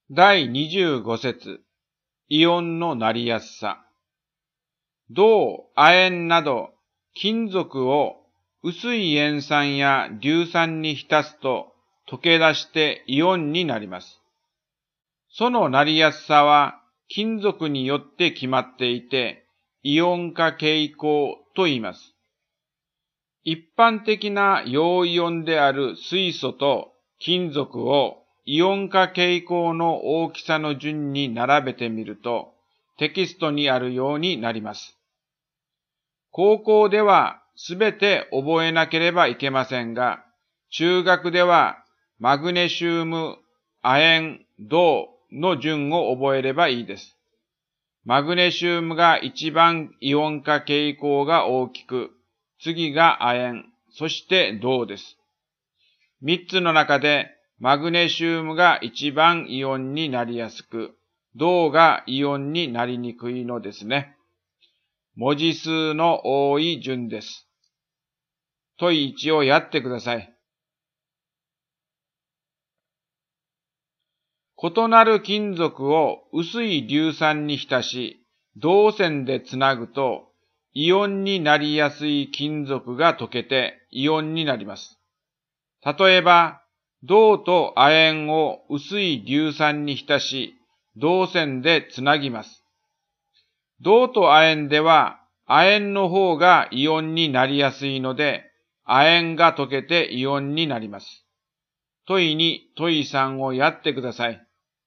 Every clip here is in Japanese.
第25節、イオンのなりやすさ。銅、亜鉛など金属を薄い塩酸や硫酸に浸すと溶け出してイオンになります。そのなりやすさは金属によって決まっていて、イオン化傾向と言います。一般的な陽イオンである水素と金属をイオン化傾向の大きさの順に並べてみると、テキストにあるようになります。高校ではすべて覚えなければいけませんが、中学ではマグネシウム、亜鉛、銅の順を覚えればいいです。マグネシウムが一番イオン化傾向が大きく、次が亜鉛、そして銅です。三つの中でマグネシウムが一番イオンになりやすく、銅がイオンになりにくいのですね。文字数の多い順です。問1をやってください。異なる金属を薄い硫酸に浸し、銅線でつなぐと、イオンになりやすい金属が溶けてイオンになります。例えば、銅と亜鉛を薄い硫酸に浸し、銅線でつなぎます。銅と亜鉛では、亜鉛の方がイオンになりやすいので、亜鉛が溶けてイオンになります。問2、問3をやってください。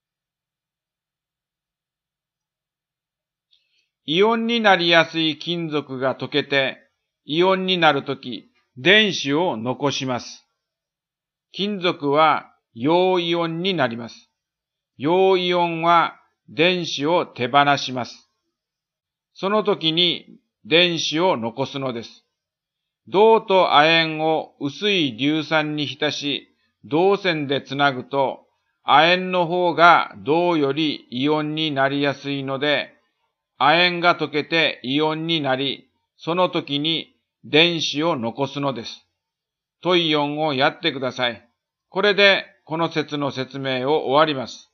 イオンになりやすい金属が溶けて、イオンになるとき、電子を残します。金属は陽イオンになります。陽イオンは電子を手放します。その時に電子を残すのです。銅と亜鉛を薄い硫酸に浸し、銅線でつなぐと、亜鉛の方が銅よりイオンになりやすいので、亜鉛が溶けてイオンになり、その時に電子を残すのです。問4をやってください。これでこの説の説明を終わります。